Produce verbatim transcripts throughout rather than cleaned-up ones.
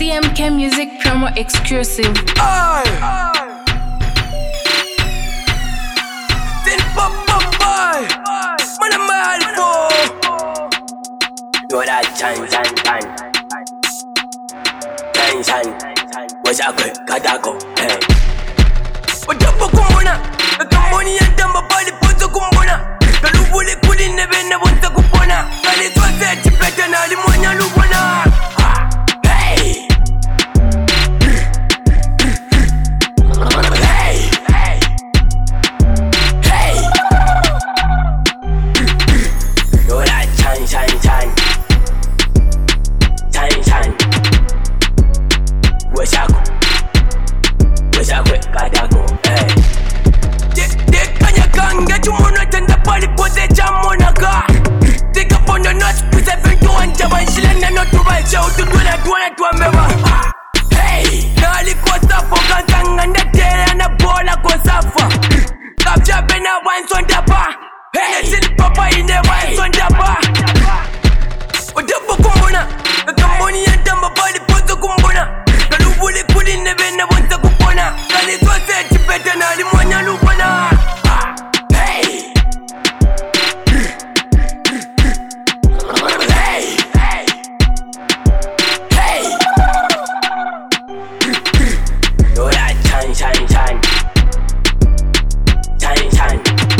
C M K Music promo exclusive. Aye. Tin pop pop boy. Man I'm mad for. You're that chan chan chan. Chan chan. What's up, Katako? Hey. What up, Kumona? The Kamoni and Tamba body put the Kumona. The Lubuli couldn't never never want to Kupona. And it was that you better now the Monia Lubona. Hey. Hey. Hey. Hey. You're that chan chan chan. Chan chan. What's up? What's up, Katako? Hey. They can't get you on the body put the jam on a car. Take up on the nuts, put a bit to one jab and she and not to buy show to do that one at one member. Hey, Nali Costa for Kantang and the tail and a ball of Kosafa. Capture Bena once on the bar. Hey, it's in Papa in the once on the bar. What the Kumona? The Kamoni and Tamba body put the Kumbona. The Lubuli couldn't never never want to Kupona. And it was said to better now the Monia Lubana. Hey. Hey. Hey. Hey. You're that chan chan chan. Chan chan.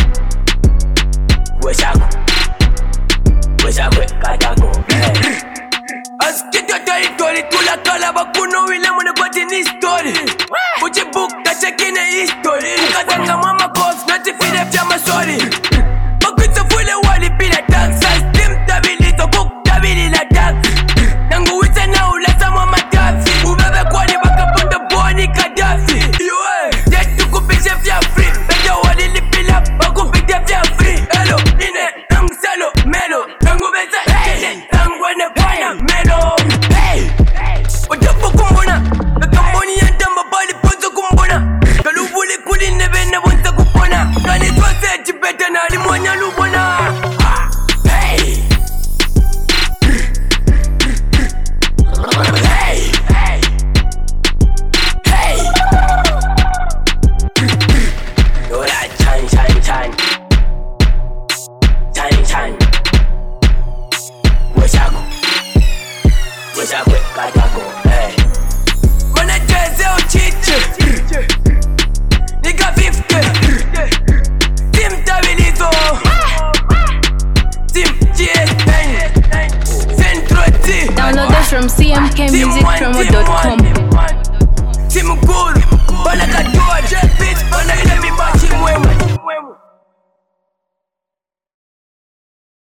What's up? What's up, Katako? Hey. Askito territory to la calaba kuno wila mwana kwa tini story. Uchi book ta check in a history. Ukatanga mama cause not to feed up jama sorry. Makuta fule wali pila tax. Stim tabili to book tabili la tax. Nangu wita na ulasa mama taxi. Ubebe kwani baka ponda boni Gaddafi. Yoe, jet to kupisha vya free. Beja wali lipila baku pita vya free. Hello, ine, nangu salo, melo. Nangu beza, hey, nangu wane pana, melo. Hey, what up, Kumbona? The Kamoni and Tamba body put the Kumbona. The Lubuli couldn't never never want to Kupona. And it was said you better now the Monia Lubona. Hey. Hey. Hey. Hey. You're that chan chan chan. Chan chan. What's up? What's up, Katako? Hey. Mana jazz au chiche. Nigga fifty. Tim Tabilito. Tim G S N. Centro T. Download it from c m k music promo dot com. Tim Guru.